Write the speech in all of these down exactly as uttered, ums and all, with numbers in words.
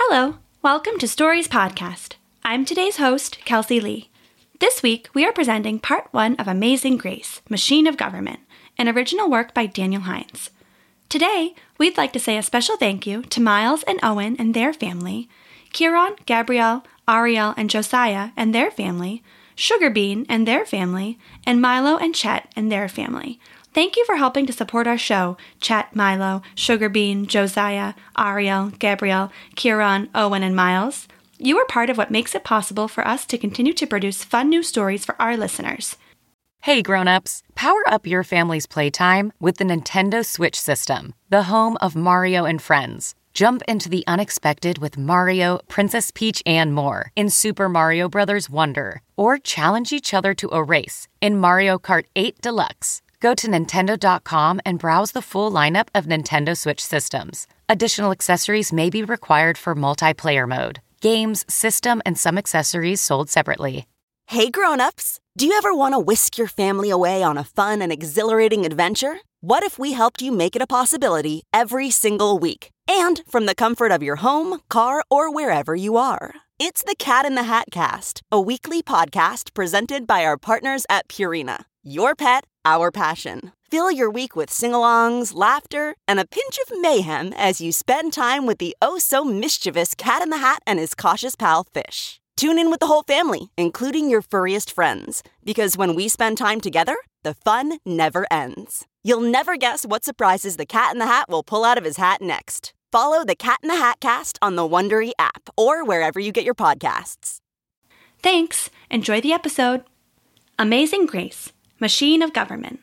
Hello, welcome to Stories Podcast. I'm today's host, Kelsey Lee. This week, we are presenting part one of Amazing Grace, Machine of Government, an original work by Daniel Hines. Today, we'd like to say a special thank you to Miles and Owen and their family, Kieran, Gabrielle, Ariel, and Josiah and their family, Sugarbean and their family, and Milo and Chet and their family. Thank you for helping to support our show, Chet, Milo, Sugarbean, Josiah, Ariel, Gabrielle, Kieran, Owen, and Miles. You are part of what makes it possible for us to continue to produce fun new stories for our listeners. Hey grown-ups, power up your family's playtime with the Nintendo Switch system, the home of Mario and Friends. Jump into the unexpected with Mario, Princess Peach, and more in Super Mario Bros. Wonder, or challenge each other to a race in Mario Kart eight Deluxe. Go to Nintendo dot com and browse the full lineup of Nintendo Switch systems. Additional accessories may be required for multiplayer mode. Games, system, and some accessories sold separately. Hey grown-ups, do you ever want to whisk your family away on a fun and exhilarating adventure? What if we helped you make it a possibility every single week? And from the comfort of your home, car, or wherever you are. It's the Cat in the Hat Cast, a weekly podcast presented by our partners at Purina. Your pet, our passion. Fill your week with sing-alongs, laughter, and a pinch of mayhem as you spend time with the oh-so-mischievous Cat in the Hat and his cautious pal, Fish. Tune in with the whole family, including your furriest friends, because when we spend time together, the fun never ends. You'll never guess what surprises the Cat in the Hat will pull out of his hat next. Follow the Cat in the Hat Cast on the Wondery app or wherever you get your podcasts. Thanks. Enjoy the episode. Amazing Grace, Machine of Government.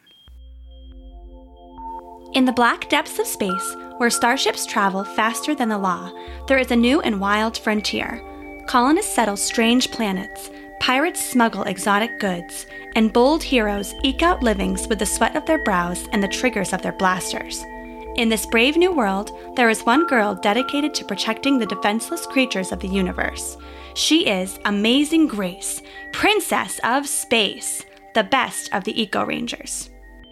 In the black depths of space, where starships travel faster than the law, there is a new and wild frontier. Colonists settle strange planets, pirates smuggle exotic goods, and bold heroes eke out livings with the sweat of their brows and the triggers of their blasters. In this brave new world, there is one girl dedicated to protecting the defenseless creatures of the universe. She is Amazing Grace, Princess of Space, the best of the Eco Rangers.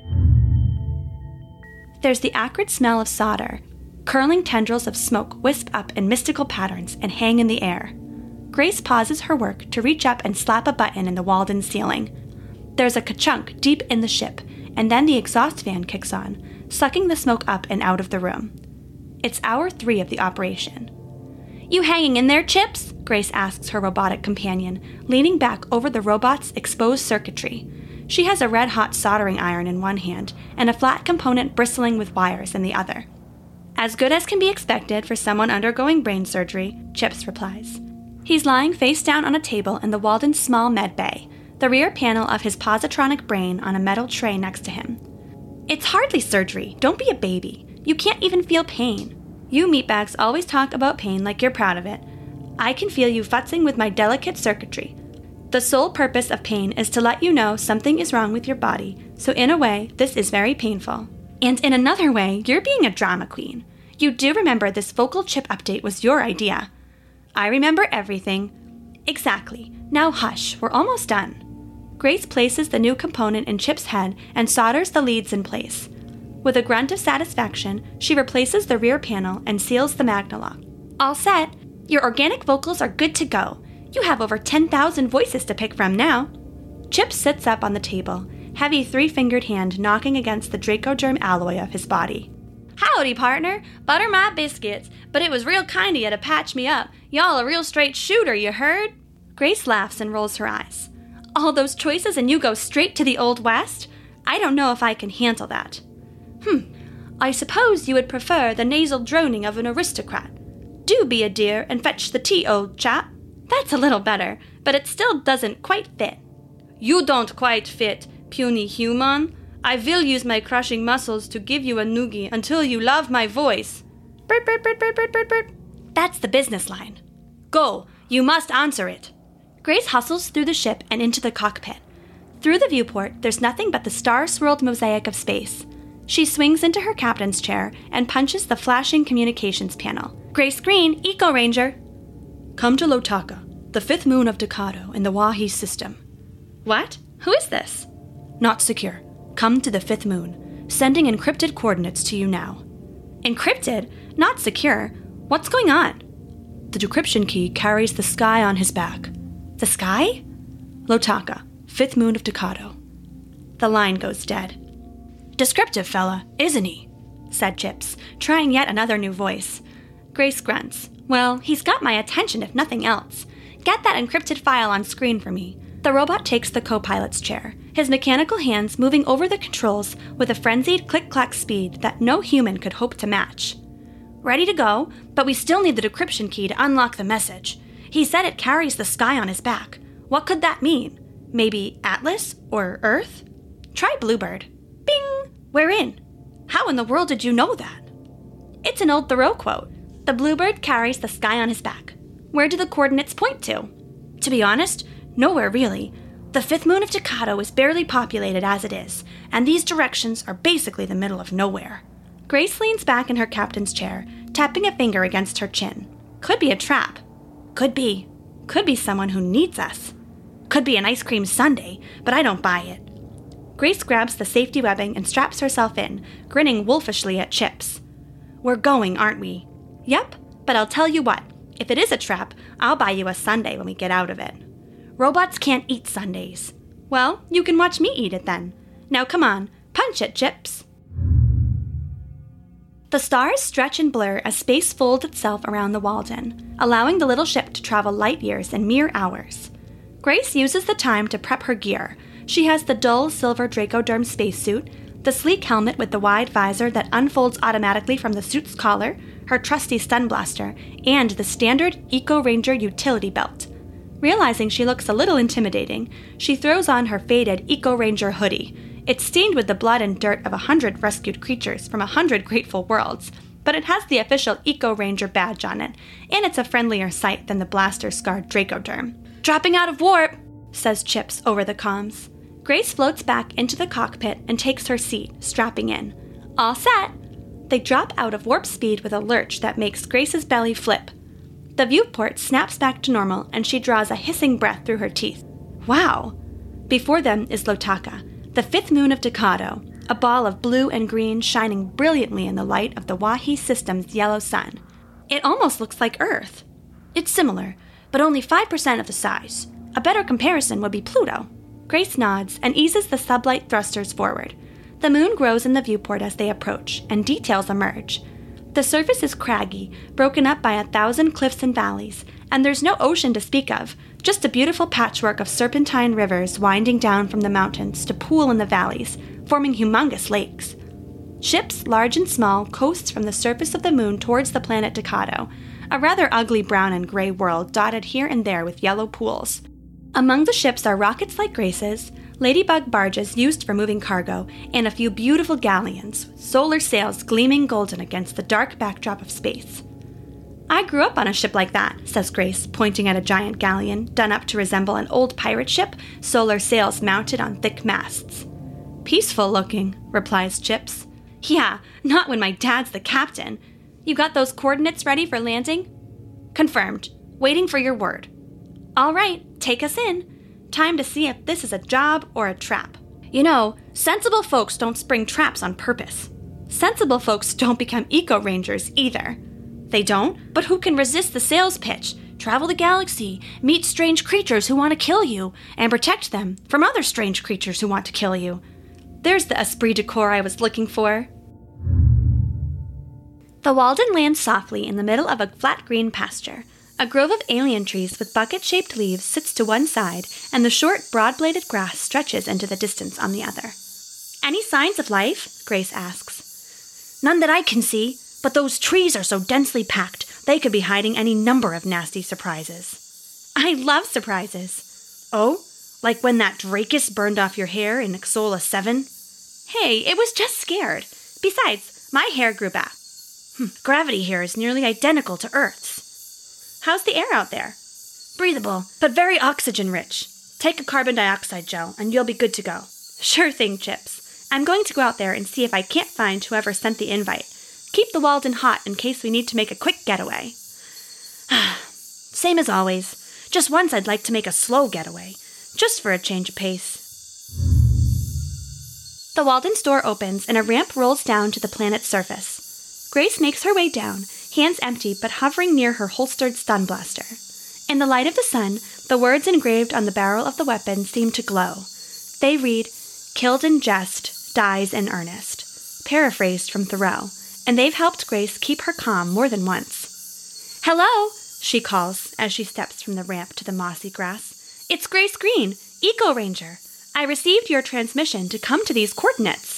There's the acrid smell of solder. Curling tendrils of smoke wisp up in mystical patterns and hang in the air. Grace pauses her work to reach up and slap a button in the walled-in ceiling. There's a ka-chunk deep in the ship, and then the exhaust fan kicks on, sucking the smoke up and out of the room. It's hour three of the operation. "You hanging in there, Chips?" Grace asks her robotic companion, leaning back over the robot's exposed circuitry. She has a red-hot soldering iron in one hand and a flat component bristling with wires in the other. "As good as can be expected for someone undergoing brain surgery," Chips replies. He's lying face down on a table in the Walden's small med bay, the rear panel of his positronic brain on a metal tray next to him. "It's hardly surgery. Don't be a baby. You can't even feel pain. You meatbags always talk about pain like you're proud of it. I can feel you futzing with my delicate circuitry. The sole purpose of pain is to let you know something is wrong with your body, so in a way, this is very painful. And in another way, you're being a drama queen. You do remember this vocal chip update was your idea." "I remember everything." "Exactly. Now hush, we're almost done." Grace places the new component in Chip's head and solders the leads in place. With a grunt of satisfaction, she replaces the rear panel and seals the Magnalock. "All set. Your organic vocals are good to go. You have over ten thousand voices to pick from now." Chip sits up on the table, heavy three-fingered hand knocking against the Dracoderm alloy of his body. "Howdy, partner. Butter my biscuits, but it was real kind of you to patch me up. Y'all a real straight shooter, you heard?" Grace laughs and rolls her eyes. "All those choices and you go straight to the Old West? I don't know if I can handle that." "Hmm, I suppose you would prefer the nasal droning of an aristocrat. Do be a dear and fetch the tea, old chap." "That's a little better, but it still doesn't quite fit." "You don't quite fit, puny human. I will use my crushing muscles to give you a noogie until you love my voice." "Bert, bert, bert, bert, bert, bert, bert." That's the business line. "Go, you must answer it." Grace hustles through the ship and into the cockpit. Through the viewport, there's nothing but the star-swirled mosaic of space. She swings into her captain's chair and punches the flashing communications panel. "Grace Green, Eco Ranger." "Come to Lotaka, the fifth moon of Decado in the Wahi system." "What? Who is this?" "Not secure. Come to the fifth moon. Sending encrypted coordinates to you now." "Encrypted? Not secure? What's going on?" The decryption key carries the sky on his back. The sky? Lotaka, fifth moon of Decado. The line goes dead. Descriptive fella, isn't he? Said Chips, trying yet another new voice. Grace grunts. Well, he's got my attention if nothing else. Get that encrypted file on screen for me. The robot takes the co-pilot's chair, his mechanical hands moving over the controls with a frenzied click-clack speed that no human could hope to match. Ready to go, but we still need the decryption key to unlock the message. He said it carries the sky on his back. What could that mean? Maybe Atlas or Earth? Try Bluebird. Bing! We're in. How in the world did you know that? It's an old Thoreau quote. The bluebird carries the sky on his back. Where do the coordinates point to? To be honest, nowhere really. The fifth moon of Decado is barely populated as it is, and these directions are basically the middle of nowhere. Grace leans back in her captain's chair, tapping a finger against her chin. Could be a trap. Could be. Could be someone who needs us. Could be an ice cream sundae, but I don't buy it. Grace grabs the safety webbing and straps herself in, grinning wolfishly at Chips. We're going, aren't we? Yep, but I'll tell you what. If it is a trap, I'll buy you a sundae when we get out of it. Robots can't eat sundaes. Well, you can watch me eat it then. Now come on, punch it, Chips. The stars stretch and blur as space folds itself around the Walden, allowing the little ship to travel light years in mere hours. Grace uses the time to prep her gear. She has the dull silver Dracoderm spacesuit, the sleek helmet with the wide visor that unfolds automatically from the suit's collar, her trusty stun blaster, and the standard Eco Ranger utility belt. Realizing she looks a little intimidating, she throws on her faded Eco Ranger hoodie. It's stained with the blood and dirt of a hundred rescued creatures from a hundred grateful worlds, but it has the official Eco Ranger badge on it, and it's a friendlier sight than the blaster-scarred Dracoderm. Dropping out of warp, says Chips over the comms. Grace floats back into the cockpit and takes her seat, strapping in. All set! They drop out of warp speed with a lurch that makes Grace's belly flip. The viewport snaps back to normal and she draws a hissing breath through her teeth. Wow! Before them is Lotaka, the fifth moon of Decado, a ball of blue and green shining brilliantly in the light of the Wahi system's yellow sun. It almost looks like Earth. It's similar, but only five percent of the size. A better comparison would be Pluto. Grace nods and eases the sublight thrusters forward. The moon grows in the viewport as they approach, and details emerge. The surface is craggy, broken up by a thousand cliffs and valleys, and there's no ocean to speak of, just a beautiful patchwork of serpentine rivers winding down from the mountains to pool in the valleys, forming humongous lakes. Ships, large and small, coast from the surface of the moon towards the planet Decado, a rather ugly brown and gray world dotted here and there with yellow pools. Among the ships are rockets like Grace's, ladybug barges used for moving cargo, and a few beautiful galleons, with solar sails gleaming golden against the dark backdrop of space. I grew up on a ship like that, says Grace, pointing at a giant galleon, done up to resemble an old pirate ship, solar sails mounted on thick masts. Peaceful looking, replies Chips. Yeah, not when my dad's the captain. You got those coordinates ready for landing? Confirmed. Waiting for your word. All right, take us in. Time to see if this is a job or a trap. You know, sensible folks don't spring traps on purpose. Sensible folks don't become eco-rangers either. They don't, but who can resist the sales pitch? Travel the galaxy, meet strange creatures who want to kill you, and protect them from other strange creatures who want to kill you. There's the esprit de corps I was looking for. The Walden lands softly in the middle of a flat green pasture. A grove of alien trees with bucket-shaped leaves sits to one side, and the short, broad-bladed grass stretches into the distance on the other. Any signs of life? Grace asks. None that I can see, but those trees are so densely packed, they could be hiding any number of nasty surprises. I love surprises. Oh? Like when that Dracus burned off your hair in Ixola seven? Hey, it was just scared. Besides, my hair grew back. Hm, gravity here is nearly identical to Earth's. How's the air out there? Breathable, but very oxygen-rich. Take a carbon dioxide gel, and you'll be good to go. Sure thing, Chips. I'm going to go out there and see if I can't find whoever sent the invite. Keep the Walden hot in case we need to make a quick getaway. Same as always. Just once I'd like to make a slow getaway, just for a change of pace. The Walden's door opens and a ramp rolls down to the planet's surface. Grace makes her way down, hands empty but hovering near her holstered stun blaster. In the light of the sun, the words engraved on the barrel of the weapon seem to glow. They read, "Killed in jest, dies in earnest," paraphrased from Thoreau, and they've helped Grace keep her calm more than once. "Hello," she calls as she steps from the ramp to the mossy grass. "It's Grace Green, Eco Ranger. I received your transmission to come to these coordinates."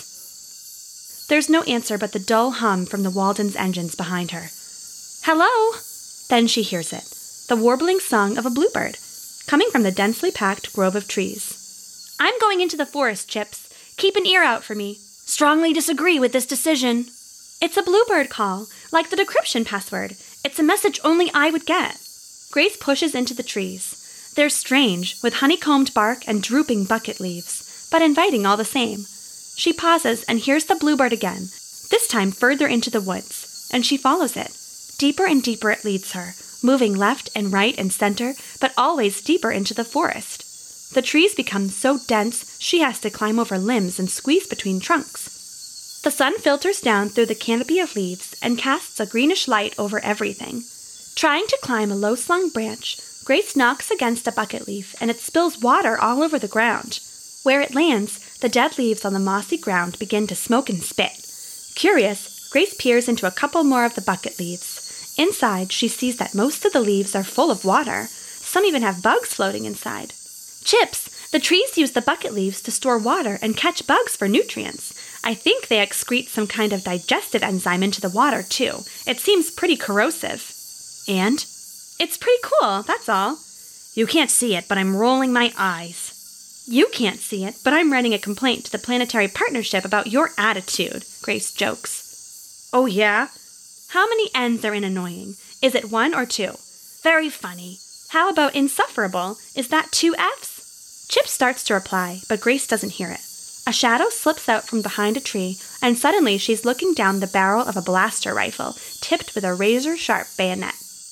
There's no answer but the dull hum from the Walden's engines behind her. "Hello!" Then she hears it, the warbling song of a bluebird, coming from the densely packed grove of trees. "I'm going into the forest, Chips. Keep an ear out for me. Strongly disagree with this decision." It's a bluebird call, like the decryption password. It's a message only I would get. Grace pushes into the trees. They're strange, with honeycombed bark and drooping bucket leaves, but inviting all the same. She pauses and hears the bluebird again, this time further into the woods, and she follows it. Deeper and deeper it leads her, moving left and right and center, but always deeper into the forest. The trees become so dense she has to climb over limbs and squeeze between trunks. The sun filters down through the canopy of leaves and casts a greenish light over everything. Trying to climb a low-slung branch, Grace knocks against a bucket leaf and it spills water all over the ground. Where it lands, the dead leaves on the mossy ground begin to smoke and spit. Curious, Grace peers into a couple more of the bucket leaves. Inside, she sees that most of the leaves are full of water. Some even have bugs floating inside. "Chips, the trees use the bucket leaves to store water and catch bugs for nutrients. I think they excrete some kind of digestive enzyme into the water, too. It seems pretty corrosive." "And?" "It's pretty cool, that's all." "You can't see it, but I'm rolling my eyes." "You can't see it, but I'm writing a complaint to the Planetary Partnership about your attitude," Grace jokes. "Oh, yeah? How many N's are in annoying? Is it one or two?" "Very funny." "How about insufferable? Is that two F's?" Chip starts to reply, but Grace doesn't hear it. A shadow slips out from behind a tree, and suddenly she's looking down the barrel of a blaster rifle, tipped with a razor-sharp bayonet.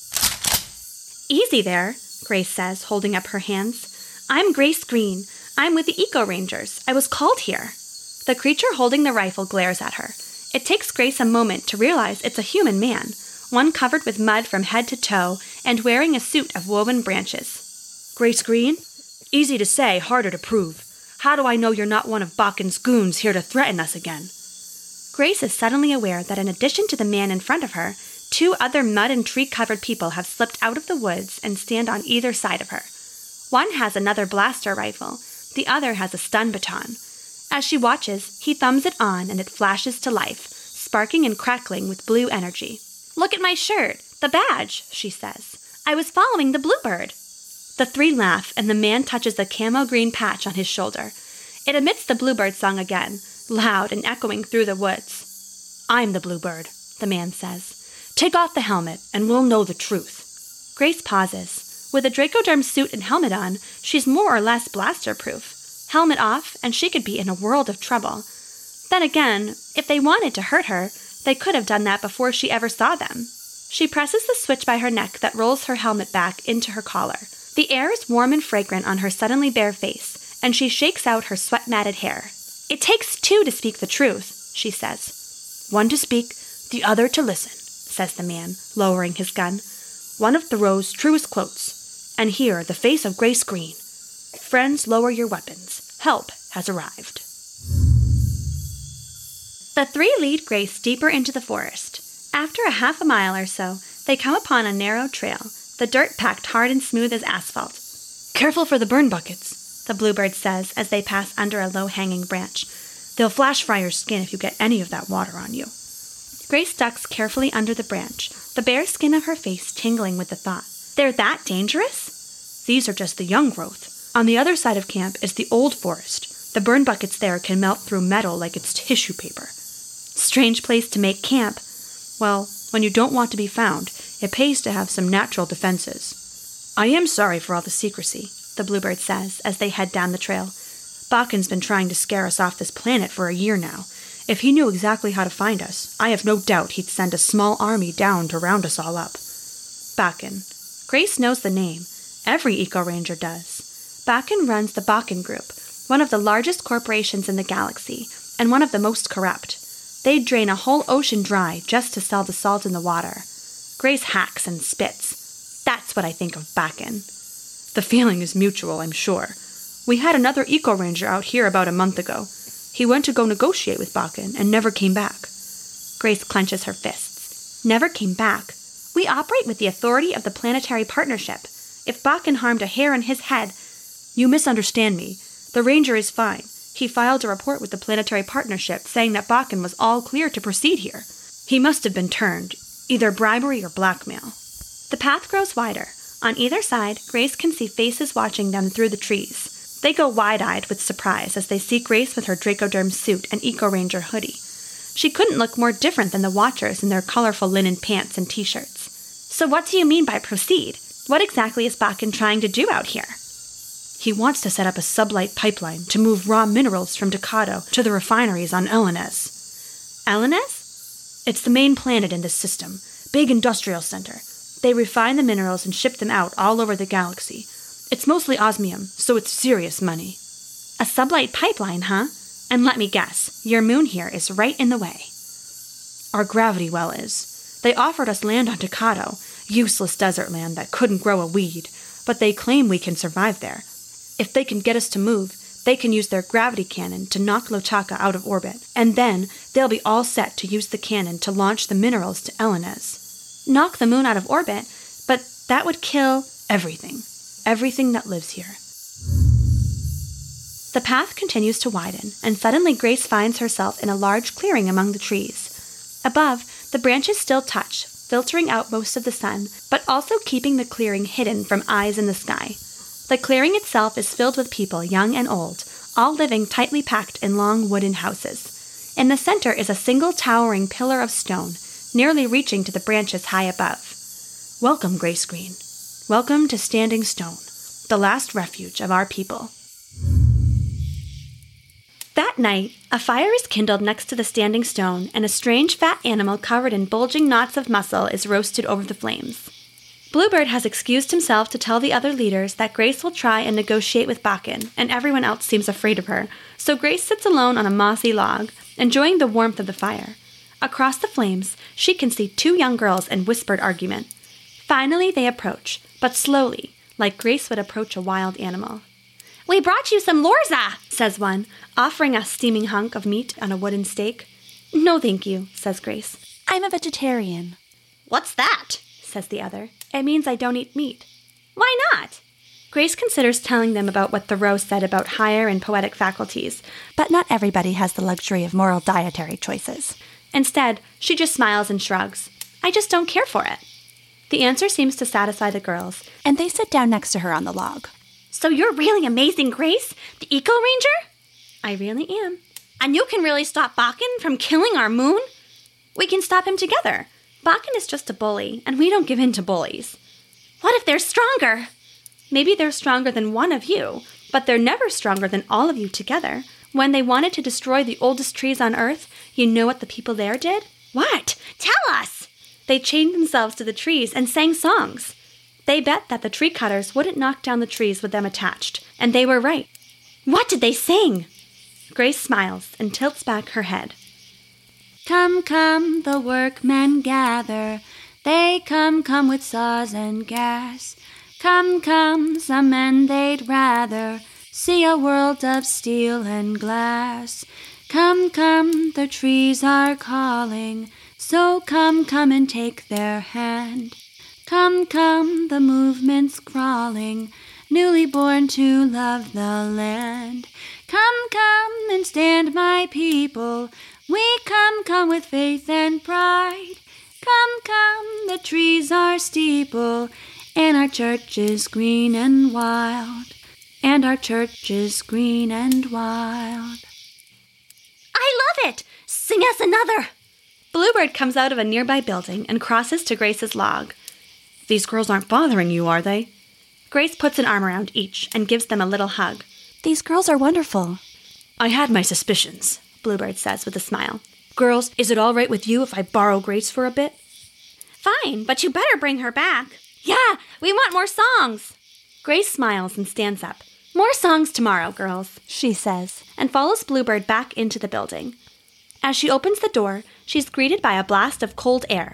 "Easy there," Grace says, holding up her hands. "I'm Grace Green. I'm with the Eco Rangers. I was called here." The creature holding the rifle glares at her. It takes Grace a moment to realize it's a human man, one covered with mud from head to toe and wearing a suit of woven branches. "Grace Green? Easy to say, harder to prove. How do I know you're not one of Bakken's goons here to threaten us again?" Grace is suddenly aware that in addition to the man in front of her, two other mud and tree-covered people have slipped out of the woods and stand on either side of her. One has another blaster rifle. The other has a stun baton. As she watches, he thumbs it on and it flashes to life, sparking and crackling with blue energy. "Look at my shirt, the badge," she says. "I was following the bluebird." The three laugh and the man touches the camo green patch on his shoulder. It emits the bluebird song again, loud and echoing through the woods. "I'm the bluebird," the man says. "Take off the helmet and we'll know the truth." Grace pauses. With a Dracoderm suit and helmet on, she's more or less blaster-proof. Helmet off, and she could be in a world of trouble. Then again, if they wanted to hurt her, they could have done that before she ever saw them. She presses the switch by her neck that rolls her helmet back into her collar. The air is warm and fragrant on her suddenly bare face, and she shakes out her sweat-matted hair. "It takes two to speak the truth," she says. "One to speak, the other to listen," says the man, lowering his gun. "One of Thoreau's truest quotes. And here, the face of Grace Green. Friends, lower your weapons. Help has arrived." The three lead Grace deeper into the forest. After a half a mile or so, they come upon a narrow trail, the dirt packed hard and smooth as asphalt. "Careful for the burn buckets," the bluebird says as they pass under a low-hanging branch. "They'll flash fry your skin if you get any of that water on you." Grace ducks carefully under the branch, the bare skin of her face tingling with the thought. "They're that dangerous?" "These are just the young growth. On the other side of camp is the old forest. The burn buckets there can melt through metal like it's tissue paper." "Strange place to make camp." "Well, when you don't want to be found, it pays to have some natural defenses." "I am sorry for all the secrecy," the bluebird says as they head down the trail. "Bakken's been trying to scare us off this planet for a year now. If he knew exactly how to find us, I have no doubt he'd send a small army down to round us all up." Bakken. Grace knows the name. Every Eco-Ranger does. Bakken runs the Bakken Group, one of the largest corporations in the galaxy, and one of the most corrupt. They'd drain a whole ocean dry just to sell the salt in the water. Grace hacks and spits. That's what I think of Bakken. The feeling is mutual, I'm sure. We had another eco-ranger out here about a month ago. He went to go negotiate with Bakken and never came back. Grace clenches her fists. Never came back. We operate with the authority of the Planetary Partnership. If Bakken harmed a hair on his head... You misunderstand me. The ranger is fine. He filed a report with the Planetary Partnership saying that Bakken was all clear to proceed here. He must have been turned, either bribery or blackmail. The path grows wider. On either side, Grace can see faces watching them through the trees. They go wide-eyed with surprise as they see Grace with her Dracoderm suit and Eco-Ranger hoodie. She couldn't look more different than the watchers in their colorful linen pants and t-shirts. So what do you mean by proceed? What exactly is Bakken trying to do out here? He wants to set up a sublight pipeline to move raw minerals from Ducato to the refineries on Elenez. Elenez? It's the main planet in this system. Big industrial center. They refine the minerals and ship them out all over the galaxy. It's mostly osmium, so it's serious money. A sublight pipeline, huh? And let me guess, your moon here is right in the way. Our gravity well is. They offered us land on Ducato, useless desert land that couldn't grow a weed, but they claim we can survive there. If they can get us to move, they can use their gravity cannon to knock Lochaka out of orbit, and then they'll be all set to use the cannon to launch the minerals to Elenez. Knock the moon out of orbit, but that would kill everything. Everything that lives here. The path continues to widen, and suddenly Grace finds herself in a large clearing among the trees. Above, the branches still touch, filtering out most of the sun, but also keeping the clearing hidden from eyes in the sky. The clearing itself is filled with people, young and old, all living tightly packed in long wooden houses. In the center is a single towering pillar of stone, nearly reaching to the branches high above. Welcome, Grace Green. Welcome to Standing Stone, the last refuge of our people. That night, a fire is kindled next to the Standing Stone, and a strange fat animal covered in bulging knots of muscle is roasted over the flames. Bluebird has excused himself to tell the other leaders that Grace will try and negotiate with Bakken, and everyone else seems afraid of her, so Grace sits alone on a mossy log, enjoying the warmth of the fire. Across the flames, she can see two young girls in whispered argument. Finally, they approach, but slowly, like Grace would approach a wild animal. "We brought you some Lorza," says one, offering a steaming hunk of meat on a wooden stake. "No, thank you," says Grace. "I'm a vegetarian." "What's that?" says the other. "It means I don't eat meat." "Why not?" Grace considers telling them about what Thoreau said about higher and poetic faculties, but not everybody has the luxury of moral dietary choices. Instead, she just smiles and shrugs. "I just don't care for it." The answer seems to satisfy the girls, and they sit down next to her on the log. "So you're really amazing, Grace? The Eco-Ranger?" "I really am." "And you can really stop Bakken from killing our moon?" "We can stop him together. Bakken is just a bully, and we don't give in to bullies." "What if they're stronger?" "Maybe they're stronger than one of you, but they're never stronger than all of you together. When they wanted to destroy the oldest trees on Earth, you know what the people there did?" "What? Tell us!" "They chained themselves to the trees and sang songs. They bet that the tree cutters wouldn't knock down the trees with them attached, and they were right." "What did they sing?" Grace smiles and tilts back her head. "Come, come, the workmen gather. They come, come with saws and gas. Come, come, some men they'd rather see a world of steel and glass. Come, come, the trees are calling, so come, come and take their hand. Come, come, the movement's crawling, newly born to love the land. Come, come and stand, my people. We come, come with faith and pride. Come, come, the trees are steeple, and our church is green and wild. And our church is green and wild." "I love it! Sing us another!" Bluebird comes out of a nearby building and crosses to Grace's log. "These girls aren't bothering you, are they?" Grace puts an arm around each and gives them a little hug. "These girls are wonderful." "I had my suspicions," Bluebird says with a smile. "Girls, is it all right with you if I borrow Grace for a bit?" "Fine, but you better bring her back." "Yeah, we want more songs." Grace smiles and stands up. "More songs tomorrow, girls," she says, and follows Bluebird back into the building. As she opens the door, she's greeted by a blast of cold air.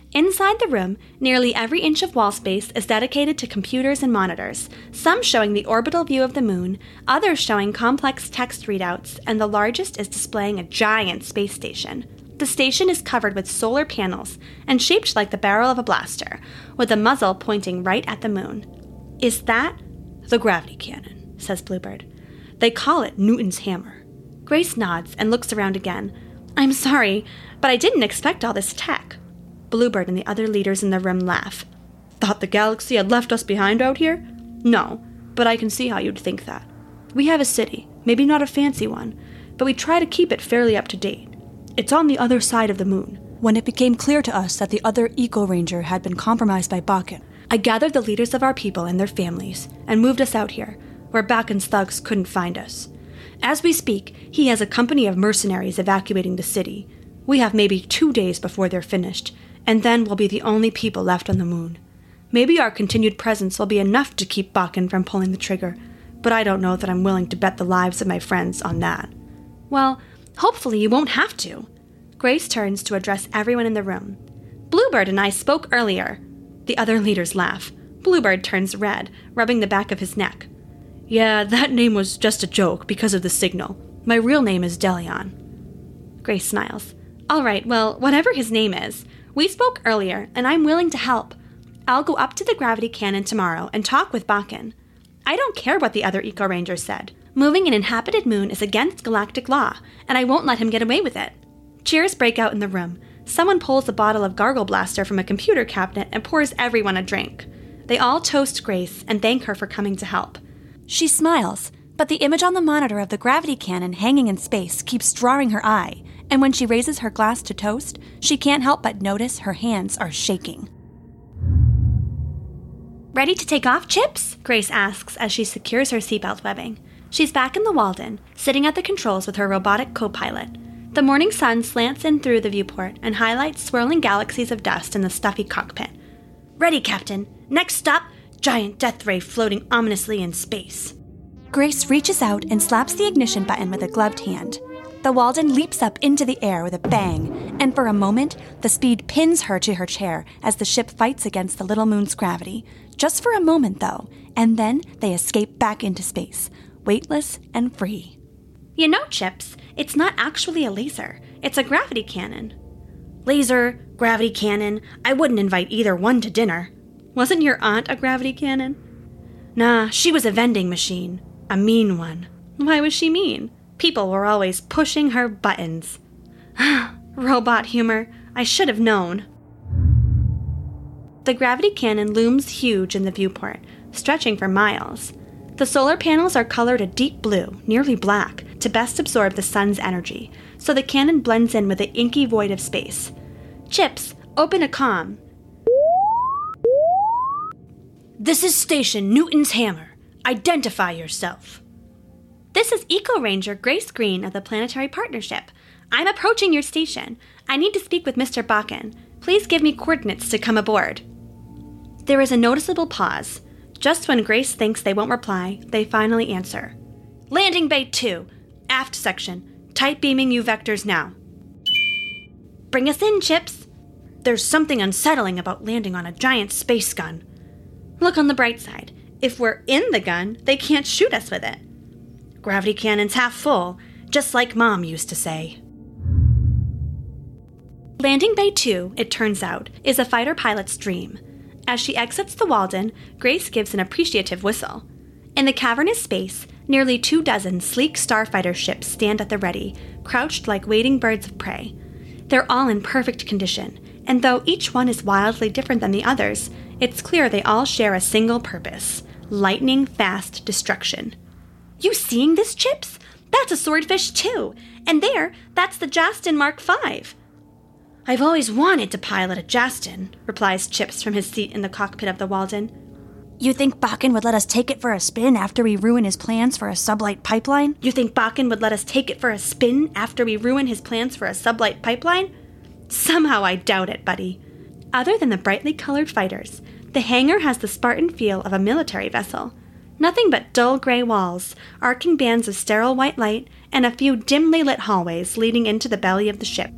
Inside the room, nearly every inch of wall space is dedicated to computers and monitors, some showing the orbital view of the moon, others showing complex text readouts, and the largest is displaying a giant space station. The station is covered with solar panels and shaped like the barrel of a blaster, with a muzzle pointing right at the moon. Is that the gravity cannon? Says Bluebird. They call it Newton's hammer. Grace nods and looks around again. I'm sorry, but I didn't expect all this tech. Bluebird and the other leaders in the room laugh. Thought the galaxy had left us behind out here? No, but I can see how you'd think that. We have a city, maybe not a fancy one, but we try to keep it fairly up to date. It's on the other side of the moon. When it became clear to us that the other Eco-Ranger had been compromised by Bakken, I gathered the leaders of our people and their families and moved us out here, where Bakken's thugs couldn't find us. As we speak, he has a company of mercenaries evacuating the city. We have maybe two days before they're finished, and then we'll be the only people left on the moon. Maybe our continued presence will be enough to keep Bakken from pulling the trigger, but I don't know that I'm willing to bet the lives of my friends on that. Well, hopefully you won't have to. Grace turns to address everyone in the room. Bluebird and I spoke earlier. The other leaders laugh. Bluebird turns red, rubbing the back of his neck. Yeah, that name was just a joke because of the signal. My real name is Delion. Grace smiles. All right, well, whatever his name is, we spoke earlier, and I'm willing to help. I'll go up to the gravity cannon tomorrow and talk with Bakken. I don't care what the other Eco-Rangers said. Moving an inhabited moon is against galactic law, and I won't let him get away with it. Cheers break out in the room. Someone pulls a bottle of Gargle Blaster from a computer cabinet and pours everyone a drink. They all toast Grace and thank her for coming to help. She smiles, but the image on the monitor of the gravity cannon hanging in space keeps drawing her eye, and when she raises her glass to toast, she can't help but notice her hands are shaking. Ready to take off, Chips? Grace asks as she secures her seatbelt webbing. She's back in the Walden, sitting at the controls with her robotic co-pilot. The morning sun slants in through the viewport and highlights swirling galaxies of dust in the stuffy cockpit. Ready, Captain. Next stop, giant death ray floating ominously in space. Grace reaches out and slaps the ignition button with a gloved hand. The Walden leaps up into the air with a bang, and for a moment, the speed pins her to her chair as the ship fights against the little moon's gravity. Just for a moment, though, and then they escape back into space, weightless and free. You know, Chips, it's not actually a laser. It's a gravity cannon. Laser, gravity cannon, I wouldn't invite either one to dinner. Wasn't your aunt a gravity cannon? Nah, she was a vending machine. A mean one. Why was she mean? People were always pushing her buttons. Robot humor. I should have known. The gravity cannon looms huge in the viewport, stretching for miles. The solar panels are colored a deep blue, nearly black, to best absorb the sun's energy, so the cannon blends in with the inky void of space. Chips, open a comm. This is Station Newton's Hammer. Identify yourself. This is Eco-Ranger Grace Green of the Planetary Partnership. I'm approaching your station. I need to speak with Mister Bakken. Please give me coordinates to come aboard. There is a noticeable pause. Just when Grace thinks they won't reply, they finally answer. Landing Bay two, aft section. Tight beaming you vectors now. Bring us in, Chips. There's something unsettling about landing on a giant space gun. Look on the bright side. If we're in the gun, they can't shoot us with it. Gravity cannon's half full, just like Mom used to say. Landing Bay two, it turns out, is a fighter pilot's dream. As she exits the Walden, Grace gives an appreciative whistle. In the cavernous space, nearly two dozen sleek starfighter ships stand at the ready, crouched like waiting birds of prey. They're all in perfect condition, and though each one is wildly different than the others, it's clear they all share a single purpose: lightning-fast destruction. You seeing this, Chips? That's a swordfish, too. And there, that's the Justin Mark five. I've always wanted to pilot a Justin, replies Chips from his seat in the cockpit of the Walden. You think Bakken would let us take it for a spin after we ruin his plans for a sublight pipeline? You think Bakken would let us take it for a spin after we ruin his plans for a sublight pipeline? Somehow I doubt it, buddy. Other than the brightly colored fighters, the hangar has the Spartan feel of a military vessel. Nothing but dull gray walls, arcing bands of sterile white light, and a few dimly lit hallways leading into the belly of the ship.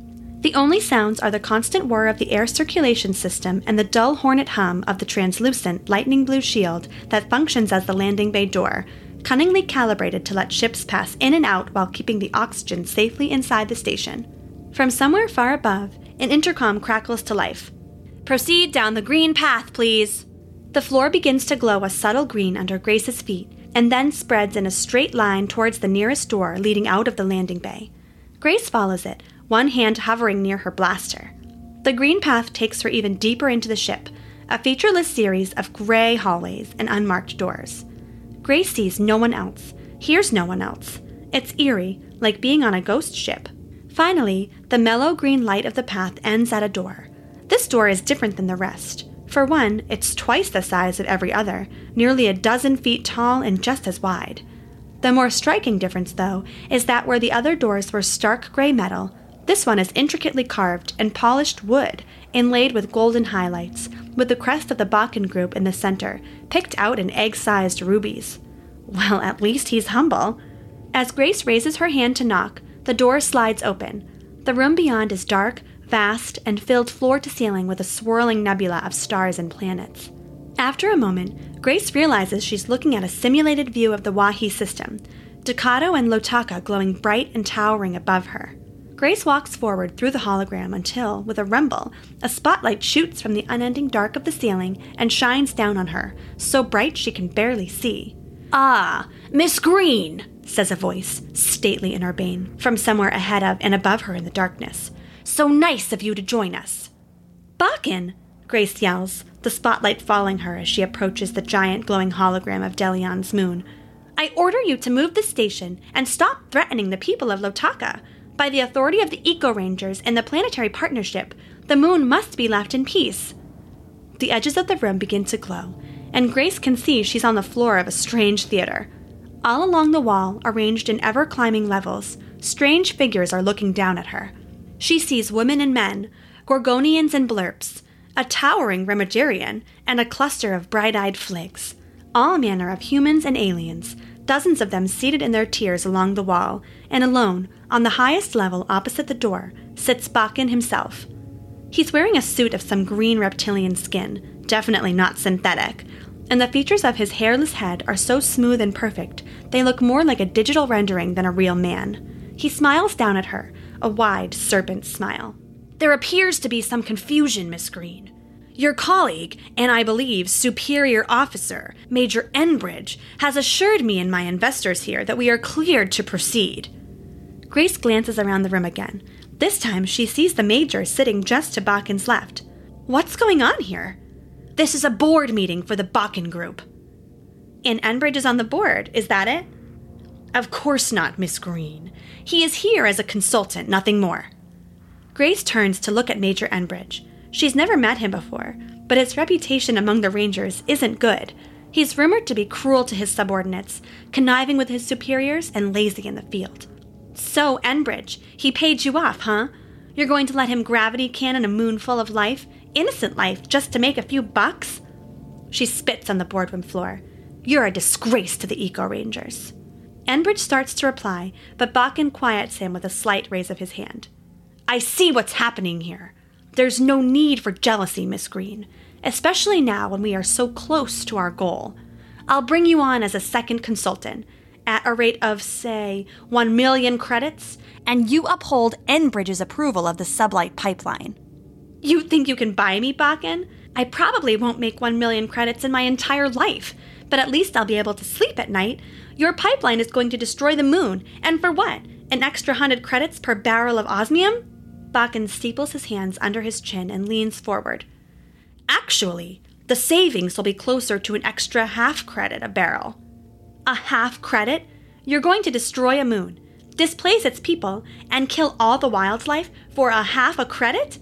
The only sounds are the constant whir of the air circulation system and the dull hornet hum of the translucent, lightning blue shield that functions as the landing bay door, cunningly calibrated to let ships pass in and out while keeping the oxygen safely inside the station. From somewhere far above, an intercom crackles to life. "Proceed down the green path, please." The floor begins to glow a subtle green under Grace's feet, and then spreads in a straight line towards the nearest door leading out of the landing bay. Grace follows it, one hand hovering near her blaster. The green path takes her even deeper into the ship, a featureless series of gray hallways and unmarked doors. Grace sees no one else, hears no one else. It's eerie, like being on a ghost ship. Finally, the mellow green light of the path ends at a door. This door is different than the rest. For one, it's twice the size of every other, nearly a dozen feet tall and just as wide. The more striking difference, though, is that where the other doors were stark gray metal, this one is intricately carved and polished wood, inlaid with golden highlights, with the crest of the Bakken Group in the center, picked out in egg-sized rubies. Well, at least he's humble. As Grace raises her hand to knock, the door slides open. The room beyond is dark, vast, and filled floor to ceiling with a swirling nebula of stars and planets. After a moment, Grace realizes she's looking at a simulated view of the Wahi system, Ducato and Lotaka glowing bright and towering above her. Grace walks forward through the hologram until, with a rumble, a spotlight shoots from the unending dark of the ceiling and shines down on her, so bright she can barely see. "Ah, Miss Green," says a voice, stately and urbane, from somewhere ahead of and above her in the darkness. "So nice of you to join us." "Bakken!" Grace yells, the spotlight falling her as she approaches the giant glowing hologram of Delion's moon. "I order you to move the station and stop threatening the people of Lotaka. By the authority of the Eco Rangers and the Planetary Partnership, the moon must be left in peace." The edges of the room begin to glow, and Grace can see she's on the floor of a strange theater. All along the wall, arranged in ever-climbing levels, strange figures are looking down at her. She sees women and men, Gorgonians and blurps, a towering Remigerian, and a cluster of bright-eyed fligs. All manner of humans and aliens, dozens of them seated in their tiers along the wall, and alone, on the highest level opposite the door, sits Bakken himself. He's wearing a suit of some green reptilian skin, definitely not synthetic, and the features of his hairless head are so smooth and perfect, they look more like a digital rendering than a real man. He smiles down at her, a wide serpent smile. "There appears to be some confusion, Miss Green. Your colleague, and I believe superior officer, Major Enbridge, has assured me and my investors here that we are cleared to proceed." Grace glances around the room again. This time she sees the Major sitting just to Bakken's left. What's going on here? "This is a board meeting for the Bakken Group." "And Enbridge is on the board, is that it?" "Of course not, Miss Green. He is here as a consultant, nothing more." Grace turns to look at Major Enbridge. She's never met him before, but his reputation among the Rangers isn't good. He's rumored to be cruel to his subordinates, conniving with his superiors, and lazy in the field. "So, Enbridge, he paid you off, huh? You're going to let him gravity cannon a moon full of life, innocent life, just to make a few bucks?" She spits on the boardroom floor. "You're a disgrace to the Eco Rangers." Enbridge starts to reply, but Bakken quiets him with a slight raise of his hand. "I see what's happening here. There's no need for jealousy, Miss Green, especially now when we are so close to our goal. I'll bring you on as a second consultant, at a rate of, say, one million credits, and you uphold Enbridge's approval of the sublight pipeline." "You think you can buy me, Bakken? I probably won't make one million credits in my entire life, but at least I'll be able to sleep at night. Your pipeline is going to destroy the moon, and for what? An extra hundred credits per barrel of osmium?" Bakken steeples his hands under his chin and leans forward. "Actually, the savings will be closer to an extra half credit a barrel." "A half credit? You're going to destroy a moon, displace its people, and kill all the wildlife for a half a credit?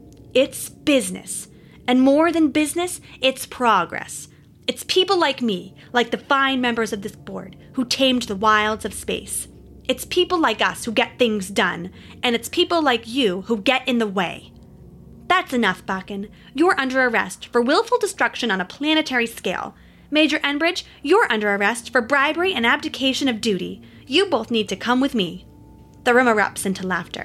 It's business. And more than business, it's progress. It's people like me, like the fine members of this board, who tamed the wilds of space. It's people like us who get things done, and it's people like you who get in the way." "That's enough, Bakken. You're under arrest for willful destruction on a planetary scale. Major Enbridge, you're under arrest for bribery and abdication of duty. You both need to come with me." The room erupts into laughter.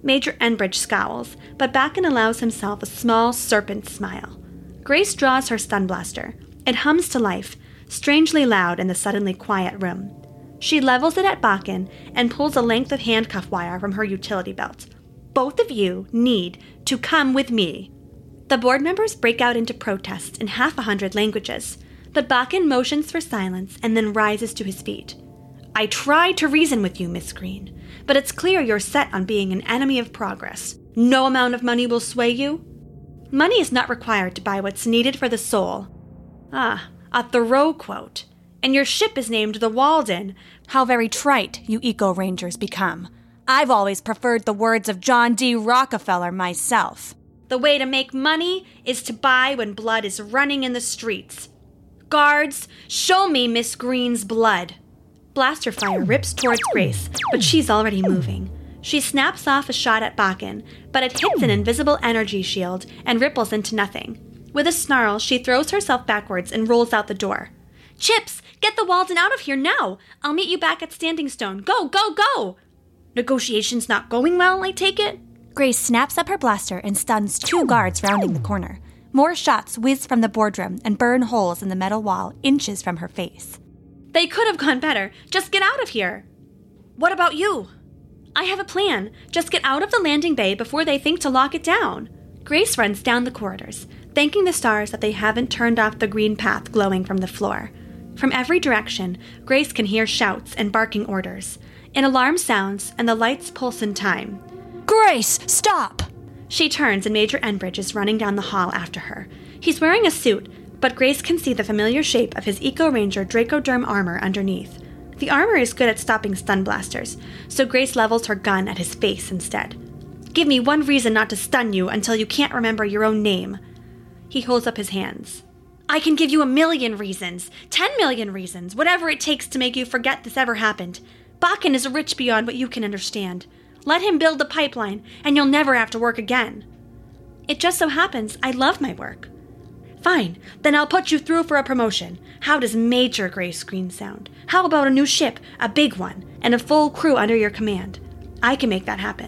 Major Enbridge scowls, but Bakken allows himself a small serpent smile. Grace draws her stun blaster. It hums to life, strangely loud in the suddenly quiet room. She levels it at Bakken and pulls a length of handcuff wire from her utility belt. Both of you need to come with me. The board members break out into protests in half a hundred languages, but Bakken motions for silence and then rises to his feet. I try to reason with you, Miss Green, but it's clear you're set on being an enemy of progress. No amount of money will sway you. Money is not required to buy what's needed for the soul. Ah, a Thoreau quote. And your ship is named the Walden. How very trite you eco-rangers become. I've always preferred the words of John D. Rockefeller myself. The way to make money is to buy when blood is running in the streets. Guards, show me Miss Green's blood. Blaster fire rips towards Grace, but she's already moving. She snaps off a shot at Bakken, but it hits an invisible energy shield and ripples into nothing. With a snarl, she throws herself backwards and rolls out the door. Chips, get the Walden out of here now! I'll meet you back at Standing Stone. Go, go, go! Negotiations not going well, I take it? Grace snaps up her blaster and stuns two guards rounding the corner. More shots whiz from the boardroom and burn holes in the metal wall inches from her face. They could have gone better. Just get out of here. What about you? I have a plan. Just get out of the landing bay before they think to lock it down. Grace runs down the corridors, thanking the stars that they haven't turned off the green path glowing from the floor. From every direction, Grace can hear shouts and barking orders. An alarm sounds, and the lights pulse in time. Grace, stop! She turns, and Major Enbridge is running down the hall after her. He's wearing a suit, but Grace can see the familiar shape of his Eco-Ranger Dracoderm armor underneath. The armor is good at stopping stun blasters, so Grace levels her gun at his face instead. Give me one reason not to stun you until you can't remember your own name. He holds up his hands. I can give you a million reasons, ten million reasons, whatever it takes to make you forget this ever happened. Bakken is rich beyond what you can understand. Let him build the pipeline, and you'll never have to work again. It just so happens I love my work. Fine, then I'll put you through for a promotion. How does Major Grace Green sound? How about a new ship, a big one, and a full crew under your command? I can make that happen.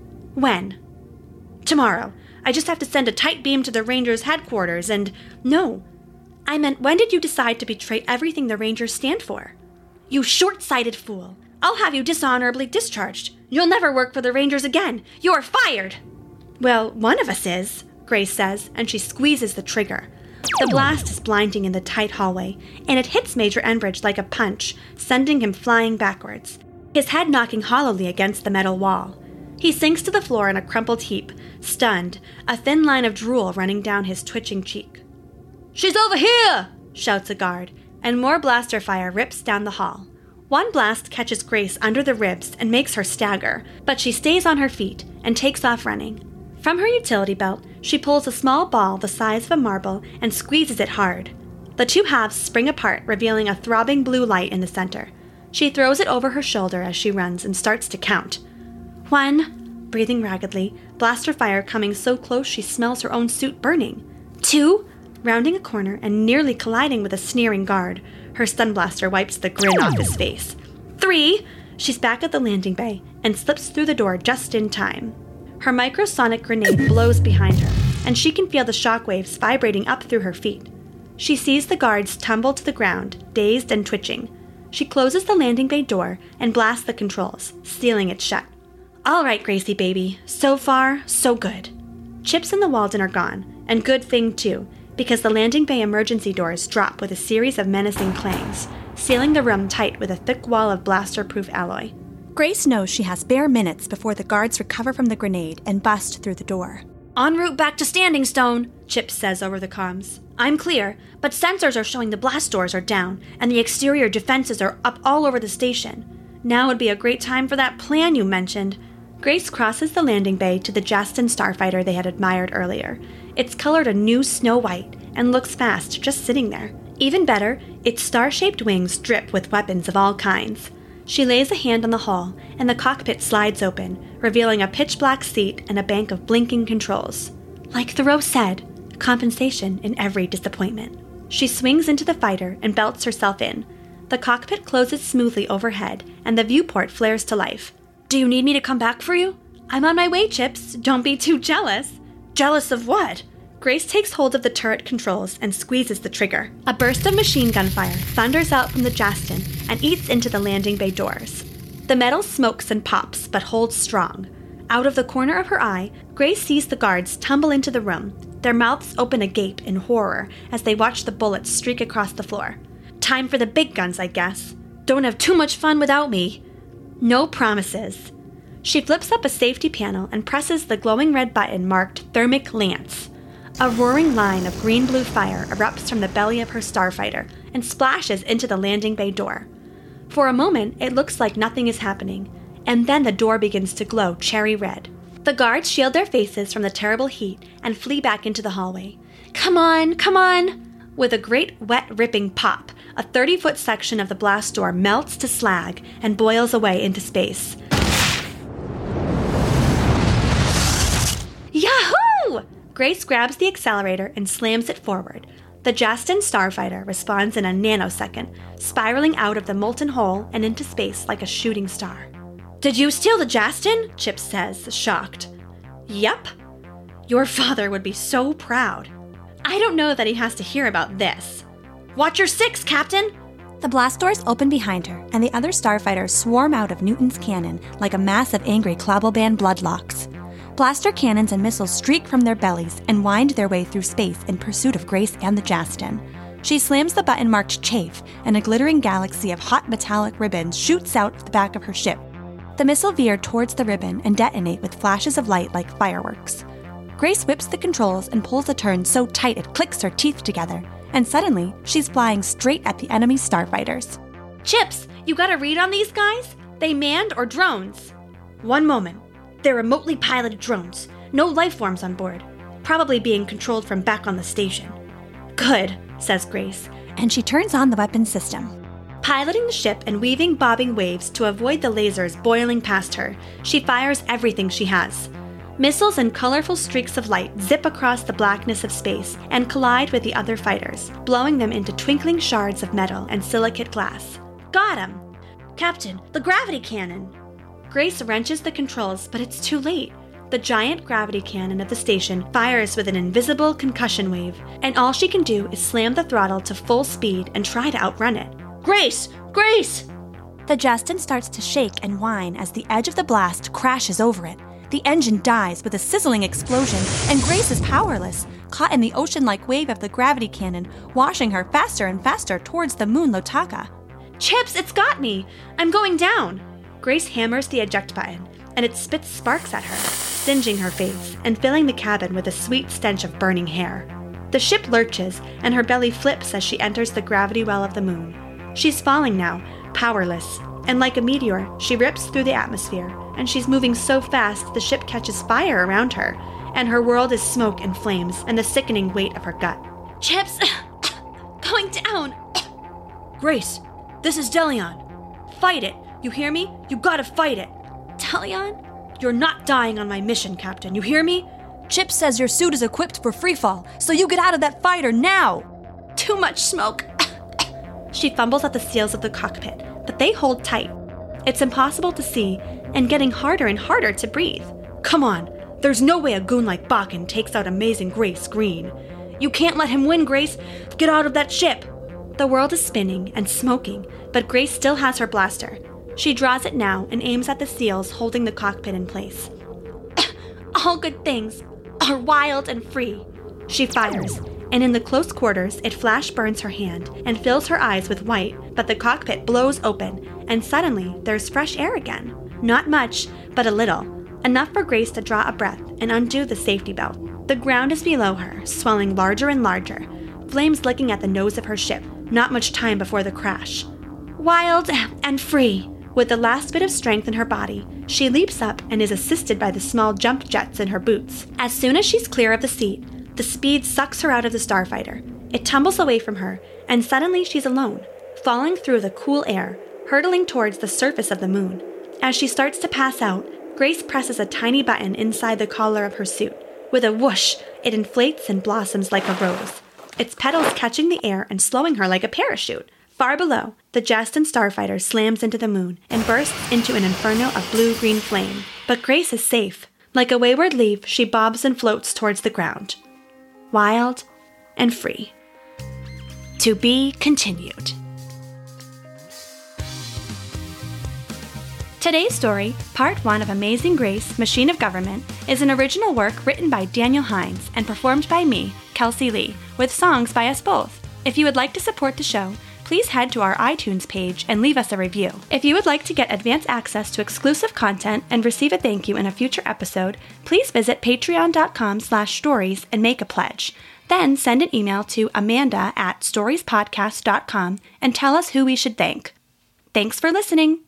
When? Tomorrow. I just have to send a tight beam to the Rangers' headquarters and... No. I meant, when did you decide to betray everything the Rangers stand for? You short-sighted fool. I'll have you dishonorably discharged. You'll never work for the Rangers again. You're fired! Well, one of us is, Grace says, and she squeezes the trigger. The blast is blinding in the tight hallway, and it hits Major Enbridge like a punch, sending him flying backwards, his head knocking hollowly against the metal wall. He sinks to the floor in a crumpled heap, stunned, a thin line of drool running down his twitching cheek. She's over here! Shouts a guard, and more blaster fire rips down the hall. One blast catches Grace under the ribs and makes her stagger, but she stays on her feet and takes off running. From her utility belt, she pulls a small ball the size of a marble and squeezes it hard. The two halves spring apart, revealing a throbbing blue light in the center. She throws it over her shoulder as she runs and starts to count. One, breathing raggedly, blaster fire coming so close she smells her own suit burning. Two, rounding a corner and nearly colliding with a sneering guard. Her stun blaster wipes the grin off his face. Three, she's back at the landing bay and slips through the door just in time. Her microsonic grenade blows behind her, and she can feel the shockwaves vibrating up through her feet. She sees the guards tumble to the ground, dazed and twitching. She closes the landing bay door and blasts the controls, sealing it shut. All right, Gracie baby, so far, so good. Chips and the Walden are gone, and good thing too, because the landing bay emergency doors drop with a series of menacing clangs, sealing the room tight with a thick wall of blaster-proof alloy. Grace knows she has bare minutes before the guards recover from the grenade and bust through the door. En route back to Standing Stone, Chips says over the comms. I'm clear, but sensors are showing the blast doors are down, and the exterior defenses are up all over the station. Now would be a great time for that plan you mentioned. Grace crosses the landing bay to the Justin starfighter they had admired earlier. It's colored a new snow white and looks fast just sitting there. Even better, its star-shaped wings drip with weapons of all kinds. She lays a hand on the hull, and the cockpit slides open, revealing a pitch-black seat and a bank of blinking controls. Like Thoreau said, compensation in every disappointment. She swings into the fighter and belts herself in. The cockpit closes smoothly overhead, and the viewport flares to life. Do you need me to come back for you? I'm on my way, Chips. Don't be too jealous. Jealous of what? Grace takes hold of the turret controls and squeezes the trigger. A burst of machine gun fire thunders out from the Justin and eats into the landing bay doors. The metal smokes and pops, but holds strong. Out of the corner of her eye, Grace sees the guards tumble into the room, their mouths open agape in horror as they watch the bullets streak across the floor. Time for the big guns, I guess. Don't have too much fun without me. No promises. She flips up a safety panel and presses the glowing red button marked Thermic Lance. A roaring line of green-blue fire erupts from the belly of her starfighter and splashes into the landing bay door. For a moment, it looks like nothing is happening, and then the door begins to glow cherry red. The guards shield their faces from the terrible heat and flee back into the hallway. Come on, come on! With a great wet ripping pop, a thirty-foot section of the blast door melts to slag and boils away into space. Yahoo! Grace grabs the accelerator and slams it forward. The Justin starfighter responds in a nanosecond, spiraling out of the molten hole and into space like a shooting star. Did you steal the Justin? Chips says, shocked. Yep. Your father would be so proud. I don't know that he has to hear about this. Watch your six, Captain! The blast doors open behind her, and the other starfighters swarm out of Newton's cannon like a mass of angry Clobbleband bloodlocks. Blaster cannons and missiles streak from their bellies and wind their way through space in pursuit of Grace and the Justin. She slams the button marked Chafe, and a glittering galaxy of hot metallic ribbons shoots out of the back of her ship. The missile veer towards the ribbon and detonate with flashes of light like fireworks. Grace whips the controls and pulls a turn so tight it clicks her teeth together, and suddenly she's flying straight at the enemy starfighters. Chips, you got a read on these guys? They manned or drones? One moment. They're remotely piloted drones. No life forms on board. Probably being controlled from back on the station. Good, says Grace, and she turns on the weapon system. Piloting the ship and weaving bobbing waves to avoid the lasers boiling past her, she fires everything she has. Missiles and colorful streaks of light zip across the blackness of space and collide with the other fighters, blowing them into twinkling shards of metal and silicate glass. Got him! Captain, the gravity cannon! Grace wrenches the controls, but it's too late. The giant gravity cannon of the station fires with an invisible concussion wave, and all she can do is slam the throttle to full speed and try to outrun it. Grace! Grace! The Justin starts to shake and whine as the edge of the blast crashes over it. The engine dies with a sizzling explosion, and Grace is powerless, caught in the ocean-like wave of the gravity cannon, washing her faster and faster towards the moon Lotaka. Chips, it's got me! I'm going down! Grace hammers the eject button, and it spits sparks at her, singeing her face and filling the cabin with a sweet stench of burning hair. The ship lurches, and her belly flips as she enters the gravity well of the moon. She's falling now, powerless, and like a meteor, she rips through the atmosphere, and she's moving so fast the ship catches fire around her, and her world is smoke and flames and the sickening weight of her gut. Chips! Going down! Grace, this is Delion. Fight it! You hear me? You gotta fight it! Delion? You're not dying on my mission, Captain. You hear me? Chip says your suit is equipped for freefall, so you get out of that fighter now! Too much smoke. She fumbles at the seals of the cockpit, but they hold tight. It's impossible to see, and getting harder and harder to breathe. Come on, there's no way a goon like Bakken takes out Amazing Grace Green. You can't let him win, Grace. Get out of that ship. The world is spinning and smoking, but Grace still has her blaster. She draws it now and aims at the seals holding the cockpit in place. All good things are wild and free. She fires, and in the close quarters, it flash burns her hand and fills her eyes with white, but the cockpit blows open, and suddenly there's fresh air again. Not much, but a little. Enough for Grace to draw a breath and undo the safety belt. The ground is below her, swelling larger and larger, flames licking at the nose of her ship. Not much time before the crash. Wild and free. With the last bit of strength in her body, she leaps up and is assisted by the small jump jets in her boots. As soon as she's clear of the seat, the speed sucks her out of the starfighter. It tumbles away from her, and suddenly she's alone, falling through the cool air, hurtling towards the surface of the moon. As she starts to pass out, Grace presses a tiny button inside the collar of her suit. With a whoosh, it inflates and blossoms like a rose, its petals catching the air and slowing her like a parachute. Far below, the Jeston starfighter slams into the moon and bursts into an inferno of blue-green flame. But Grace is safe. Like a wayward leaf, she bobs and floats towards the ground. Wild and free. To be continued. Today's story, part one of Amazing Grace, Machine of Government, is an original work written by Daniel Hines and performed by me, Kelsey Lee, with songs by us both. If you would like to support the show, please head to our iTunes page and leave us a review. If you would like to get advance access to exclusive content and receive a thank you in a future episode, please visit patreon.com slash stories and make a pledge. Then send an email to amanda at storiespodcast dot com and tell us who we should thank. Thanks for listening.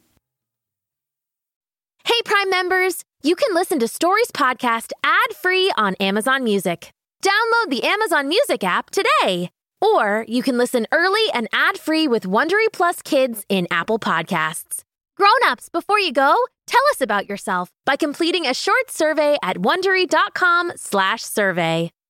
Hey, Prime members! You can listen to Stories Podcast ad-free on Amazon Music. Download the Amazon Music app today. Or you can listen early and ad-free with Wondery Plus Kids in Apple Podcasts. Grown-ups, before you go, tell us about yourself by completing a short survey at wondery.com slash survey.